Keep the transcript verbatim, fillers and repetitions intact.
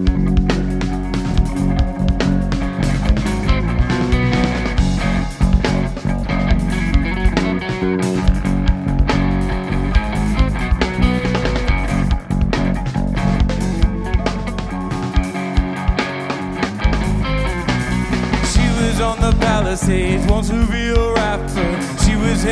On the Palisades, once a real rapper. She was